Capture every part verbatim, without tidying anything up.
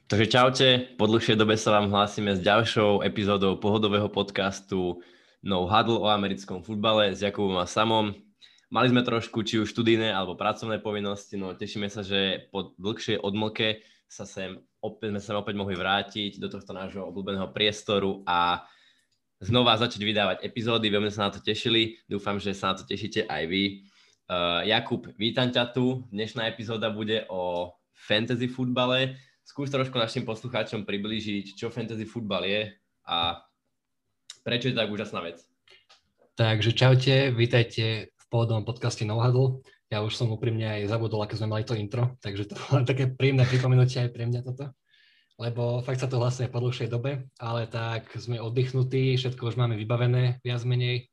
Takže čaute, po dlhšej dobe sa vám hlásime s ďalšou epizódou pohodového podcastu No Huddle o americkom futbale s Jakubom a Samom. Mali sme trošku či už študijné alebo pracovné povinnosti, no tešíme sa, že po dlhšej odmlke sa sem opäť, sme sa opäť mohli vrátiť do tohto nášho obľúbeného priestoru a znova začať vydávať epizódy. Veľmi sa na to tešili, dúfam, že sa na to tešíte aj vy. Uh, Jakub, vítam ťa tu. Dnešná epizóda bude o fantasy futbale. Skús trošku našim poslucháčom priblížiť, čo fantasy futbal je a prečo je to tak úžasná vec. Takže čaute, vítajte v pôvodnom podcaste No Huddle. Ja už som úprimne aj zabudol, aké sme mali to intro, takže to bolo také príjemné pripomenutie aj pre mňa toto. Lebo fakt sa to hlasuje po dlhšej dobe, ale tak sme oddychnutí, všetko už máme vybavené viac menej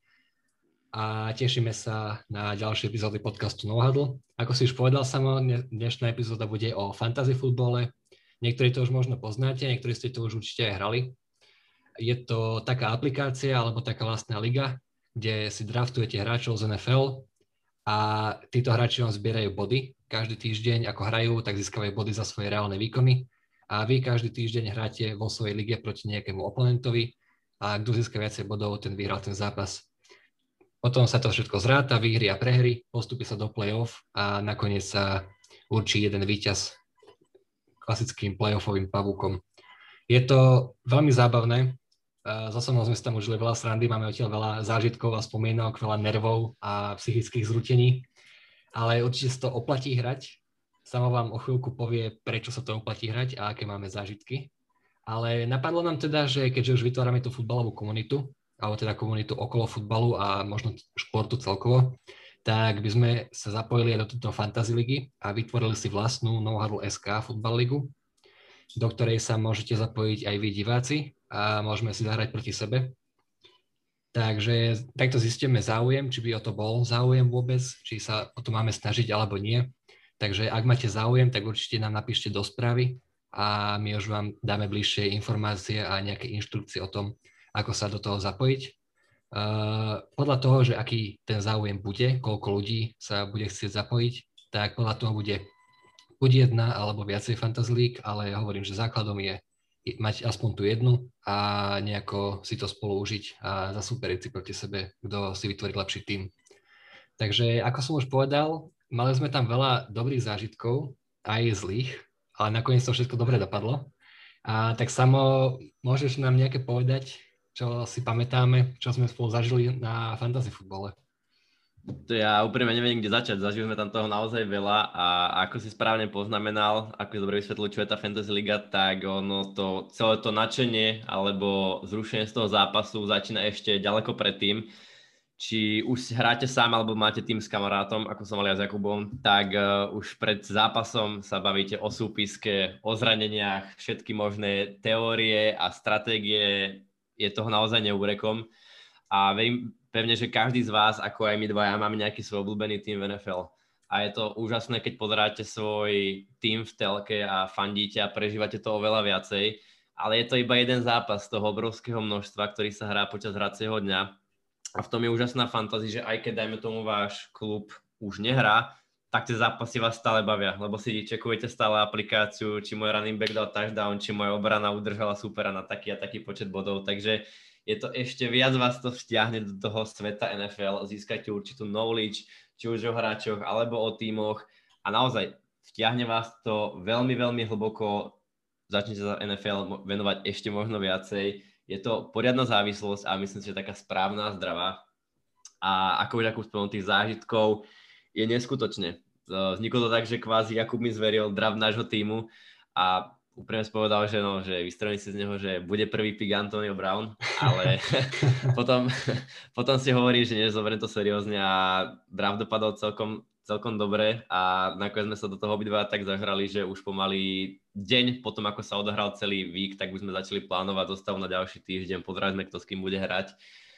a tešíme sa na ďalšie epizódy podcastu No Huddle. Ako si už povedal, Samo, dnešná epizóda bude o fantasy futbole. Niektorí to už možno poznáte, niektorí ste to už určite aj hrali. Je to taká aplikácia alebo taká vlastná liga, kde si draftujete hráčov z en ef el a títo hráči vám zbierajú body. Každý týždeň, ako hrajú, tak získavajú body za svoje reálne výkony a vy každý týždeň hráte vo svojej lige proti nejakému oponentovi a kto získa viacej bodov, ten vyhral ten zápas. Potom sa to všetko zráta, výhry a prehry, postupí sa do play-off a nakoniec sa určí jeden víťaz klasickým playoffovým pavúkom. Je to veľmi zábavné. So mnou sme si tam užili veľa srandy, máme odtiaľ veľa zážitkov a spomienok, veľa nervov a psychických zrútení. Ale určite sa to oplatí hrať. Samo vám o chvíľku povie, prečo sa to oplatí hrať a aké máme zážitky. Ale napadlo nám teda, že keďže už vytvárame tú futbalovú komunitu, alebo teda komunitu okolo futbalu a možno športu celkovo, tak by sme sa zapojili aj do tejto fantasy ligy a vytvorili si vlastnú No Huddle bodka es ká futbal ligu, do ktorej sa môžete zapojiť aj vy diváci a môžeme si zahrať proti sebe. Takže takto zistíme záujem, či by o to bol záujem vôbec, či sa o to máme snažiť alebo nie. Takže ak máte záujem, tak určite nám napíšte do správy a my už vám dáme bližšie informácie a nejaké inštrukcie o tom, ako sa do toho zapojiť. Uh, podľa toho, že aký ten záujem bude, koľko ľudí sa bude chcieť zapojiť, tak podľa toho bude buď jedna alebo viacej fantasy league, ale ja hovorím, že základom je mať aspoň tú jednu a nejako si to spolu užiť a zasúperiť si proti sebe, kto si vytvorí lepší tím. Takže ako som už povedal, mali sme tam veľa dobrých zážitkov, aj zlých, ale nakoniec to všetko dobre dopadlo. A tak Samo, môžeš nám nejaké povedať, čo si pamätáme, čo sme spolu zažili na fantasy futbole? To ja úprimne neviem, kde začať. Zažili sme tam toho naozaj veľa a ako si správne poznamenal, ako je dobre vysvetlil, čo je tá fantasy liga, tak ono to, celé to nadšenie alebo zrušenie z toho zápasu začína ešte ďaleko predtým. Či už hráte sám alebo máte tým s kamarátom, ako som mal ja s Jakubom, tak uh, už pred zápasom sa bavíte o súpiske, o zraneniach, všetky možné teórie a stratégie. Je toho naozaj neúrekom a verím pevne, že každý z vás, ako aj my dvaja, máme nejaký svoj obľúbený tým v en ef el. A je to úžasné, keď pozeráte svoj tým v telke a fandíte a prežívate to oveľa viacej, ale je to iba jeden zápas z toho obrovského množstva, ktorý sa hrá počas hracieho dňa. A v tom je úžasná fantázia, že aj keď, dajme tomu, váš klub už nehrá, tak tie zápasy vás stále bavia, lebo si čekujete stále aplikáciu, či môj running back dal touchdown, či moja obrana udržala supera na taký a taký počet bodov, takže je to ešte viac vás to vtiahne do toho sveta en ef el, získate určitú knowledge, či už o hráčoch, alebo o tímoch a naozaj vtiahne vás to veľmi, veľmi hlboko, začnete sa en ef el venovať ešte možno viacej, je to poriadna závislosť a myslím si, že taká správna a zdravá a ako už Jakub spomenul, tých zážitkov je neskutočne. Vzniklo to tak, že kvázi Jakub mi zveril draft nášho tímu a úprimne spovedal, že, no, že vystrelím si z neho, že bude prvý pick Antonio Brown, ale potom, potom si hovorí, že nie, zoberiem to seriózne a draft dopadol celkom, celkom dobre a nakoniec sme sa do toho obidva tak zahrali, že už pomaly deň potom, ako sa odohral celý week, tak už sme začali plánovať zostavu na ďalší týždeň, pozerali sme, kto s kým bude hrať.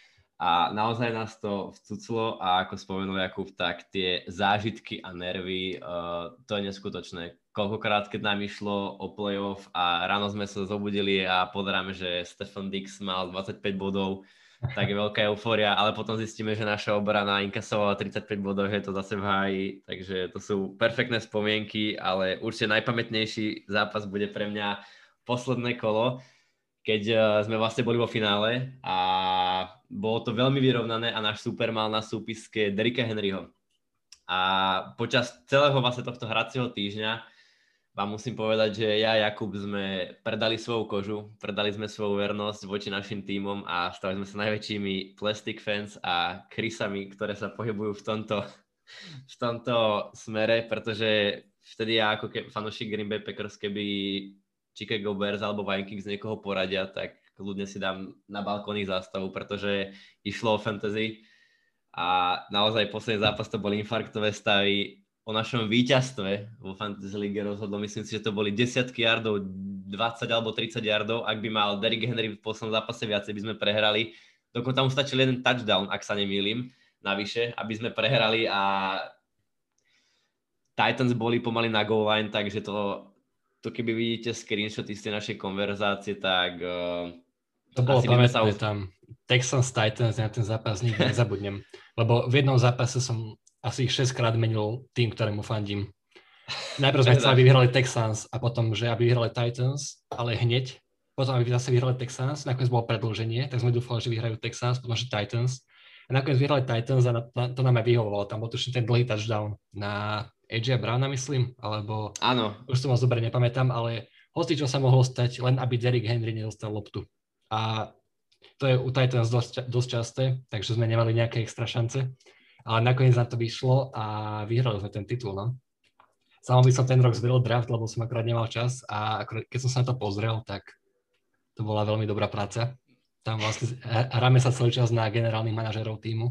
A naozaj nás to vcuclo a ako spomenul Jakub, tak tie zážitky a nervy, uh, to je neskutočné. Koľkokrát, keď nám išlo o playoff a ráno sme sa zobudili a pozeráme, že Stefan Diggs mal dvadsaťpäť bodov, tak je veľká eufória, ale potom zistíme, že naša obrana inkasovala tridsaťpäť bodov, že je to zase v háji, takže to sú perfektné spomienky, ale určite najpamätnejší zápas bude pre mňa posledné kolo, keď uh, sme vlastne boli vo finále a bolo to veľmi vyrovnané a náš super mal na súpiske Derricka Henryho. A počas celého vlastne tohto hracieho týždňa vám musím povedať, že ja a Jakub sme predali svoju kožu, predali sme svoju vernosť voči našim tímom a stali sme sa najväčšími Plastic fans a Chrisami, ktoré sa pohybujú v tomto, v tomto smere, pretože vtedy ja ako ke, fanúšik Green Bay Packers, keby Chicago Bears alebo Vikings niekoho poradia, tak ľudne si dám na balkóny zástavu, pretože išlo o fantasy a naozaj posledný zápas to boli infarktové stavy. O našom víťazstve vo Fantasy League rozhodlo, myslím si, že to boli desiatky yardov, dvadsať alebo tridsať yardov. Ak by mal Derrick Henry v poslednom zápase viacej, by sme prehrali. Dokonca mu stačil jeden touchdown, ak sa nemýlim, navyše, aby sme prehrali a Titans boli pomaly na goal line, takže to, to keby vidíte screenshoty z tej našej konverzácie, tak uh, to bolo pamätné sa... tam. Texans Titans, na ten zápas nikdy nezabudnem. Lebo v jednom zápase som asi šesť krát menil tým, ktorému fandím. Najprv sme chceli, aby vyhrali Texans a potom, že aby vyhrali Titans, ale hneď. Potom, aby zase vyhrali Texans, nakoniec bolo predĺženie, tak sme dúfali, že vyhrajú Texans, potom, že Titans. A nakoniec vyhrali Titans a to nám aj vyhovovalo. Tam bol tuším ten dlhý touchdown na á jé Browna, myslím, alebo... Áno. Už to moc dobre nepamätám, ale hoci čo sa mohlo stať, len aby Derrick Henry nedostal loptu. A to je u Titans dosť, dosť časté, takže sme nemali nejaké extra šance. Ale nakoniec nám to vyšlo a vyhrali sme ten titul, no. Samo by som ten rok zveril draft, lebo som akorát nemal čas a akorát, keď som sa na to pozrel, tak to bola veľmi dobrá práca. Tam vlastne hráme sa celý čas na generálnych manažerov tímu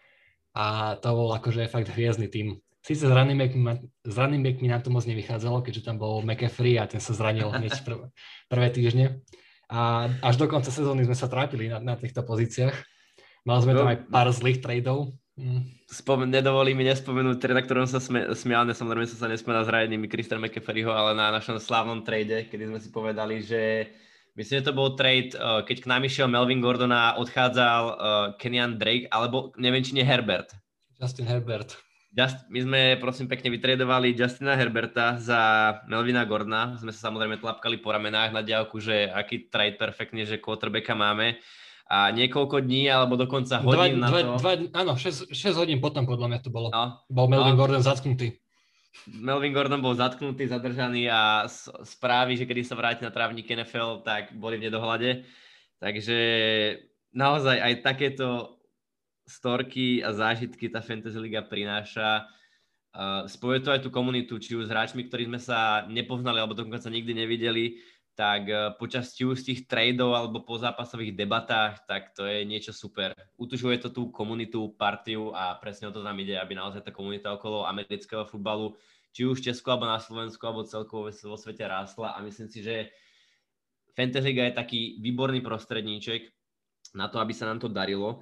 a to bol akože fakt hviezdny tím. Sice s running backmi nám to moc nevychádzalo, keďže tam bol McCaffrey a ten sa zranil hneď prv, prvé týždne. A až do konca sezóny sme sa trápili na, na týchto pozíciách. Mali sme tam aj pár zlých tradeov. Mm. Spom- nedovolí mi nespomenúť trade, na ktorom sa sme, smial, samozrejme som sa nesmial s zrajenými Christian McCaffreyho, ale na našom slávnom trade, kedy sme si povedali, že myslím, že to bol trade, uh, keď k nám išiel Melvin Gordon a odchádzal uh, Kenyan Drake, alebo neviem, či nie Herbert. Justin Herbert. Just, my sme prosím pekne vytradovali Justina Herberta za Melvina Gordona. Sme sa samozrejme tlapkali po ramenách na diaľku, že aký trade perfektne, že quarterbacka máme. A niekoľko dní, alebo dokonca hodín dva, na dva, to... Dva, áno, šesť hodín potom podľa mňa to bolo. No, bol Melvin no, Gordon zatknutý. Melvin Gordon bol zatknutý, zadržaný a správy, že kedy sa vráti na trávnik en ef el, tak boli v nedohľade. Takže naozaj aj takéto storky a zážitky tá Fantasy Liga prináša. Spojuje to aj tú komunitu, či už s hráčmi, ktorí sme sa nepoznali, alebo dokonca nikdy nevideli, tak počas či už tých tradeov alebo po zápasových debatách, tak to je niečo super. Utužuje to tú komunitu, partiu a presne o to nám ide, aby naozaj tá komunita okolo amerického futbalu, či už v Česku, alebo na Slovensku, alebo celkovo vo svete rástla a myslím si, že Fantasy Liga je taký výborný prostredníček na to, aby sa nám to darilo.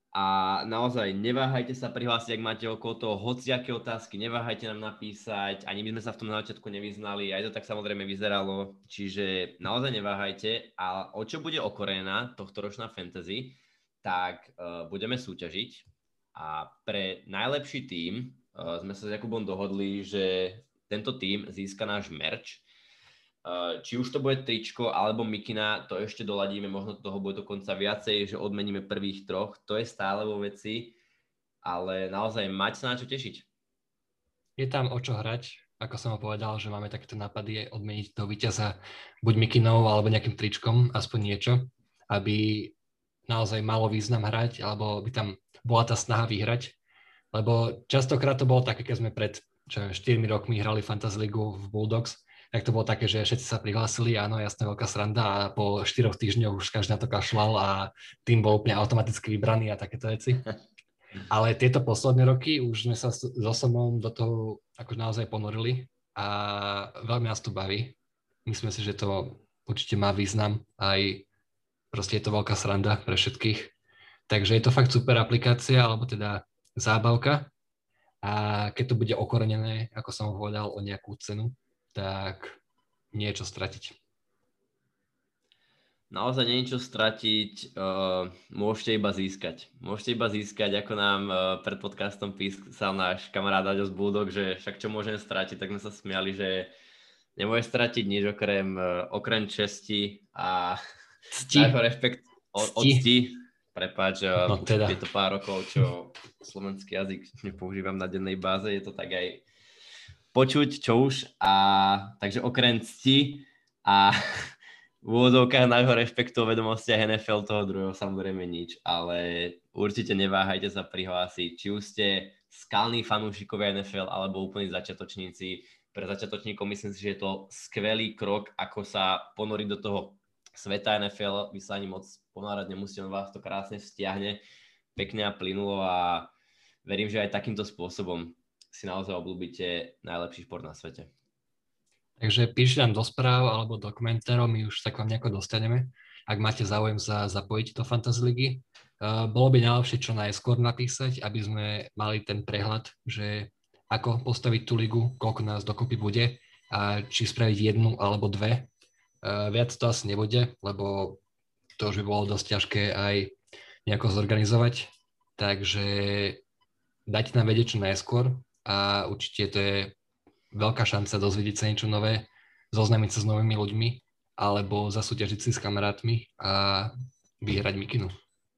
A naozaj neváhajte sa prihlásiť, ak máte okolo toho hociaké otázky, neváhajte nám napísať, ani my sme sa v tom na začiatku nevyznali, aj to tak samozrejme vyzeralo, čiže naozaj neváhajte. A o čo bude okorená tohto ročná fantasy, tak uh, budeme súťažiť a pre najlepší tím uh, sme sa s Jakubom dohodli, že tento tím získa náš merch. Uh, či už to bude tričko alebo mikina, to ešte doladíme, možno toho bude dokonca viacej, že odmeníme prvých troch, to je stále vo veci, ale naozaj mať sa na čo tešiť. Je tam o čo hrať, ako som ho povedal, že máme takéto nápady odmeniť toho víťaza buď mikinou alebo nejakým tričkom, aspoň niečo, aby naozaj malo význam hrať, alebo by tam bola tá snaha vyhrať, lebo častokrát to bolo také, keď sme pred čo neviem, štyrmi rokmi hrali Fantasy Ligu v Bulldogs, tak to bolo také, že všetci sa prihlásili, áno, jasná veľká sranda a po štyroch týždňoch už každý na to kašľal a tým bol úplne automaticky vybraný a takéto veci. Ale tieto posledné roky už sme sa s osobom do toho akože naozaj ponorili a veľmi nás to baví. Myslím si, že to určite má význam, aj proste je to veľká sranda pre všetkých. Takže je to fakt super aplikácia, alebo teda zábavka a keď to bude okorenené, ako som povedal, o nejakú cenu, tak niečo stratiť. Naozaj niečo stratiť, uh, môžete iba získať. Môžete iba získať, ako nám uh, pred podcastom písal náš kamarát Aďo z Bulldog, že však čo môžem stratiť, tak sme sa smiali, že nemôžeš stratiť nič okrem, okrem česti a cti. nášho rešpekt od, od cti. Prepáč, no, už teda. Je to pár rokov, čo slovenský jazyk nepoužívam na dennej báze, je to tak aj počuť, čo už. A takže okrem cti a v úvodzovkách nášho rešpektu o vedomostiach en ef el toho druhého samozrejme nič, ale určite neváhajte sa prihlásiť, či už ste skalní fanúšikovia en ef el alebo úplní začiatočníci. Pre začiatočníkov myslím si, že je to skvelý krok, ako sa ponoriť do toho sveta en ef el. Vy sa ani moc ponárať nemusíte, on vás to krásne stiahne, pekne a plynulo a verím, že aj takýmto spôsobom si naozaj obľúbite najlepší šport na svete. Takže píšte nám do správ alebo do komentárov, my už tak vám nejako dostaneme, ak máte záujem sa zapojiť do Fantasy ligy. Uh, bolo by najlepšie čo najskôr napísať, aby sme mali ten prehľad, že ako postaviť tú ligu, koľko nás dokopy bude a či spraviť jednu alebo dve. Uh, viac to asi nebude, lebo to už by bolo dosť ťažké aj nejako zorganizovať. Takže dajte nám vedieť čo najskôr a určite to je veľká šanca dozvedieť sa niečo nové, zoznámiť sa s novými ľuďmi alebo zasúťažiť si s kamarátmi a vyhrať mikinu.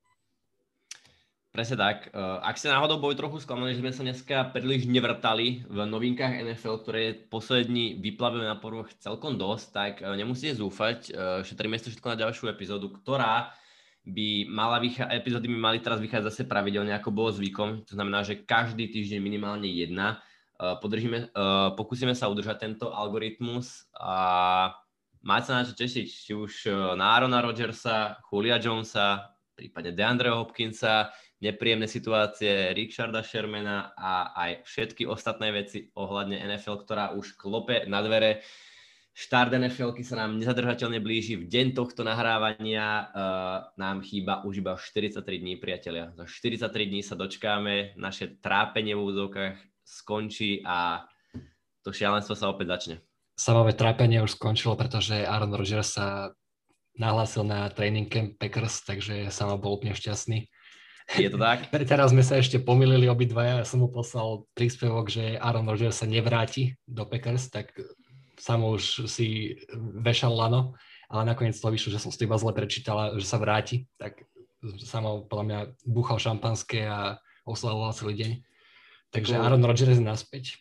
Presne tak. Ak ste náhodou boli trochu sklamaní, že sme sa dneska príliš nevrtali v novinkách en ef el, ktoré poslední vyplavili na povrch celkom dosť, tak nemusíte zúfať. Šetríme si to všetko na ďalšiu epizódu, ktorá by mala vychádzať, epizódy by mali teraz vychádzať zase pravidelne, ako bolo zvykom. To znamená, že každý týždeň minimálne jedna. Podržíme, pokúsime sa udržať tento algoritmus a máte sa na čo tešiť, či už na Aarona Rodgersa, Julia Jonesa, prípadne DeAndreho Hopkinsa, nepríjemné situácie Richarda Shermana a aj všetky ostatné veci ohľadne en ef el, ktorá už klope na dvere. Štart en ef elky sa nám nezadržateľne blíži. V deň tohto nahrávania uh, nám chýba už iba štyridsaťtri dní, priatelia. Za štyridsaťtri dní sa dočkáme, naše trápenie v úvodzovkách skončí a to šialenstvo sa opäť začne. Samové trápenie už skončilo, pretože Aaron Rodgers sa nahlásil na training camp Packers, takže Samo bol úplne šťastný. Je to tak? Teraz sme sa ešte pomýlili obidvaja, ja som mu poslal príspevok, že Aaron Rodgers sa nevráti do Packers, tak Samo už si vešal lano, ale nakoniec to vyšlo, že som si to iba zle prečítala, že sa vráti, tak Samo podľa mňa búchal šampanské a oslavoval celý deň. Takže Aaron Rodgers je naspäť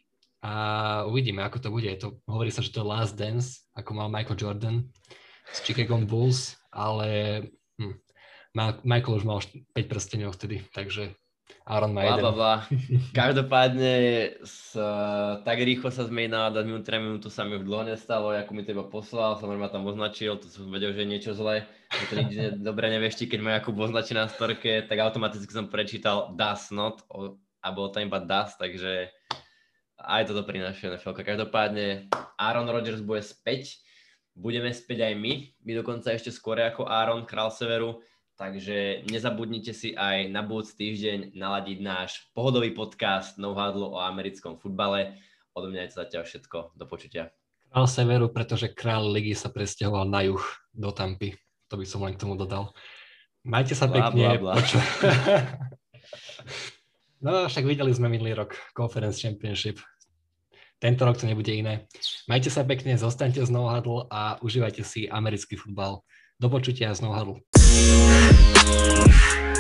a uvidíme, ako to bude. To, hovorí sa, že to je last dance, ako mal Michael Jordan s Chicago Bulls, ale hm, Michael už mal päť prsteňov vtedy, takže Aaron má jeden. Bla, bla, bla. Každopádne s, tak rýchlo sa zmení nálada, minútu, tri minútu sa mi už dlho nestalo, ako mi to iba poslal, samozrejme ma tam označil, to som vedel, že je niečo zlé, že to nič dobre nevešti, keď ma Jakub označí na storke, tak automaticky som prečítal does not a bolo tam iba does, takže aj toto prináša en ef elka. Každopádne Aaron Rodgers bude späť, budeme späť aj my, my dokonca ešte skôr ako Aaron, král severu. Takže nezabudnite si aj na budúci týždeň naladiť náš pohodový podcast No Huddle o americkom futbale. Odo mňa je to zatiaľ všetko. Do počutia. Král severu, pretože král ligy sa presťahoval na juh do Tampy. To by som len k tomu dodal. Majte sa bla, pekne. Bla, bla. Poču... no však videli sme minulý rok Conference Championship. Tento rok to nebude iné. Majte sa pekne, zostaňte z No Huddle a užívajte si americký futbal. Do počutia z No Huddle.